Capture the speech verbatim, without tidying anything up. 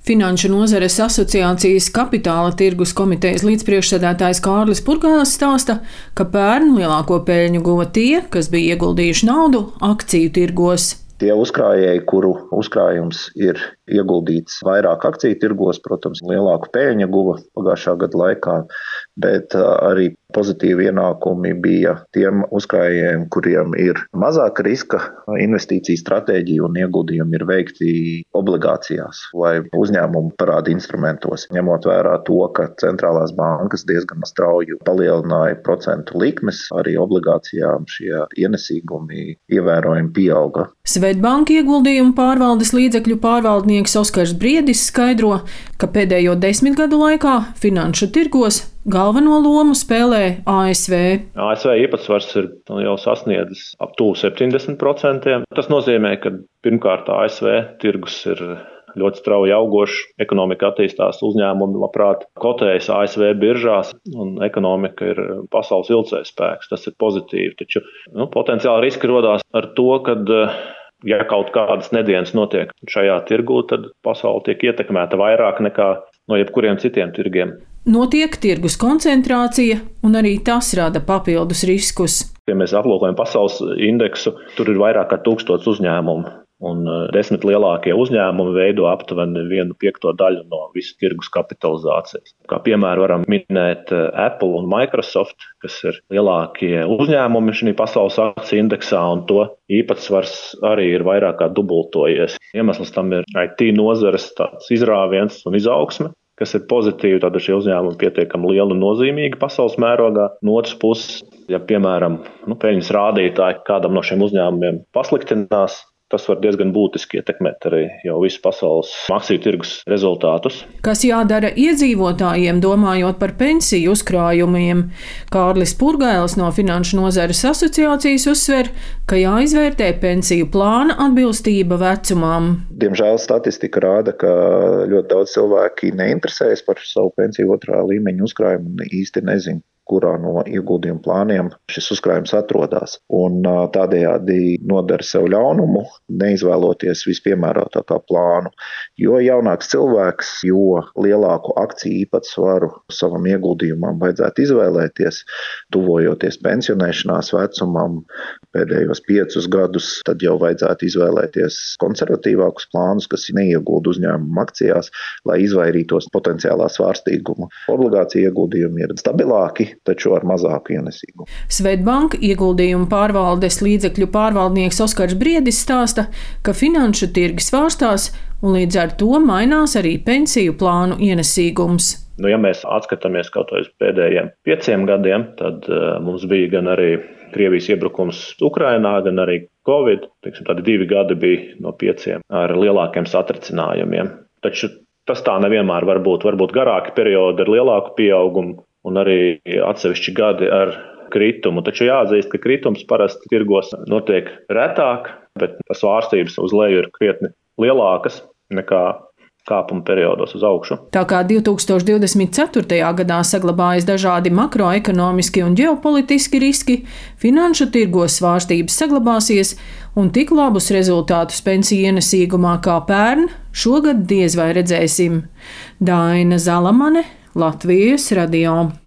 Finanšu nozares asociācijas kapitāla tirgus komitejas līdzpriekšsēdētājs Kārlis Purgailis stāsta, ka pērn lielāko peļņu guva tie, kas bija ieguldījuši naudu akciju tirgos. Tie uzkrājēji, kuru uzkrājums ir ieguldīts vairāk akciju tirgos, protams, lielāku peļņu guva pagājušā gada laikā, bet arī pozitīvi ienākumi bija tiem uzkrājējiem, kuriem ir mazāka riska investīcija stratēģija un ieguldījumi ir veikti obligācijās vai uzņēmumu parāda instrumentos, ņemot vērā to, ka centrālās bankas diezgan strauji palielināja procentu likmes, arī obligācijām šie ienesīgumi ievērojami pieauga. Svedbanka ieguldījumu pārvaldes līdzekļu pārvaldnieks Oskars Briedis skaidro, ka pēdējo desmit gadu laikā finanšu tirgos galveno lomu spēlē A S V. A S V īpatsvars ir jau sasniedzis ap tuvu septiņdesmit procentiem. Tas nozīmē, ka pirmkārt A S V tirgus ir ļoti strauji augošs, ekonomika attīstās, uzņēmumi labprāt kotējas A S V biržās un ekonomika ir pasaules vilcējspēks. Tas ir pozitīvi, taču nu, potenciāli riski rodās ar to, ka ja kaut kādas nedēļas notiek šajā tirgū, tad pasaule tiek ietekmēta vairāk nekā no jebkuriem citiem tirgiem. Notiek tirgus koncentrācija, un arī tas rada papildus riskus. Ja mēs aplūkojam pasaules indeksu, tur ir vairāk kā tūkstots uzņēmumu, un desmit lielākie uzņēmumi veido aptuveni vienu piekto daļu no visas tirgus kapitalizācijas. Kā piemēru varam minēt Apple un Microsoft, kas ir lielākie uzņēmumi šī pasaules akciju indeksā, un to īpatsvars arī ir vairāk kā dubultojies. Iemesls tam ir I T nozares tāds izrāviens un izaugsme, kas ir pozitīvi, tad šie uzņēmumi pietiekami lieli un nozīmīgi pasaules mērogā. No otras puses, ja piemēram nu, peļņas rādītāji kādam no šiem uzņēmumiem pasliktinās, tas var diezgan būtiski ietekmēt arī jau visu pasaules akciju tirgus rezultātus. Kas jādara iedzīvotājiem, domājot par pensiju uzkrājumiem? Kārlis Purgailis no Finanšu nozares asociācijas uzsver, ka jāizvērtē pensiju plāna atbilstība vecumam. Diemžēl statistika rāda, ka ļoti daudz cilvēki neinteresējas par savu pensiju otrā līmeņa uzkrājumu un īsti nezin, kurā no ieguldījumu plāniem šis uzkrājums atrodas. Un tādējādi nodara sev ļaunumu, neizvēloties vispiemērotākā plānu. Jo jaunāks cilvēks, jo lielāku akciju īpatsvaru savam ieguldījumam vajadzētu izvēlēties, tuvojoties pensionēšanās vecumam, pēdējos piecus gadus, tad jau vajadzētu izvēlēties konservatīvākus plānus, kas neiegulda uzņēmumu akcijās, lai izvairītos potenciālā svārstīguma. Obligācija ieguldījumi ir stabilāki, taču ar mazāku ienesīgumu. Svedbanka ieguldījumu pārvaldes līdzekļu pārvaldnieks Oskars Briedis stāsta, ka finanšu tirgi svārstās un līdz ar to mainās arī pensiju plānu ienesīgums. Nu, ja mēs atskatāmies kaut vai uz pēdējiem pieciem gadiem, tad uh, mums bija gan arī Krievijas iebrukums Ukrainā, gan arī Covid. Teiksim, tādi divi gadi bija no pieciem ar lielākiem satricinājumiem. Taču tas tā nevienmēr var būt. Varbūt garāki periodi ar lielāku pieaugumu un arī atsevišķi gadi ar kritumu. Taču jāatzīst, ka kritums parasti tirgos notiek retāk, bet svārstības uz leju ir krietni lielākas nekā kāpuma periodos uz augšu. Tā kā divi tūkstoši divdesmit ceturtajā gadā saglabājas dažādi makroekonomiski un ģeopolitiski riski, finanšu tirgos svārstības saglabāsies un tik labus rezultātus pensiju ienesīgumā kā pērn šogad diez vai redzēsim. Daina Zalamane, Latvijas radio.